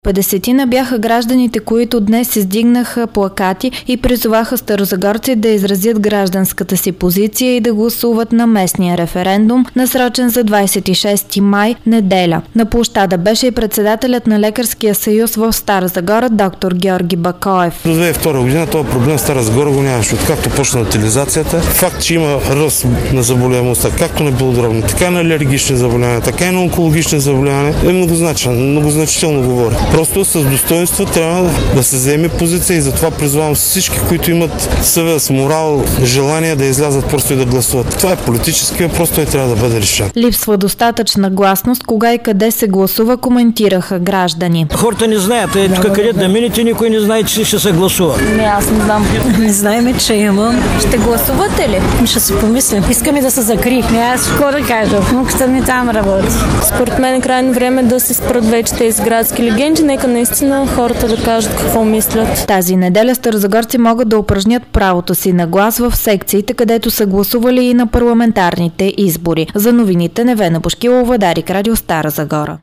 50 бяха гражданите, които днес издигнаха плакати и призоваха старозагорци да изразят гражданската си позиция и да гласуват на местния референдум, насрочен за 26 май, неделя. На площада беше и председателят на Лекарския съюз в Стара Загора, доктор Георги Бакоев. До 2002 година този проблем в Стара Загора го нямаше. Откакто почна утилизацията, факт, че има ръст на заболеваемостта, както на белодробни, така и на алергични заболявания, така и на онкологични заболявания, е многозначително говори. Просто с достоинство трябва да се вземе позиция и затова призвавам всички, които имат съвест, морал, желание да излязат просто и да гласуват. Това е политически въпрос, той трябва да бъде решен. Липсва достатъчна гласност, кога и къде се гласува, коментираха граждани. Хората не знаят, тук където да минете, никой не знае, че ще се гласува. Аз не знам. Не знаем, че имам. Ще гласувате ли? Ще си помислим. Искаме да се закрихме. Аз какво да кажа? Внуката ми там работи. Според мен е крайно време да се спрат вече тези градски легенди. Нека наистина хората да кажат какво мислят. Тази неделя старозагорци могат да упражнят правото си на глас в секциите, където са гласували и на парламентарните избори. За новините Невена Бошкилова, Дарик Радио, Стара Загора.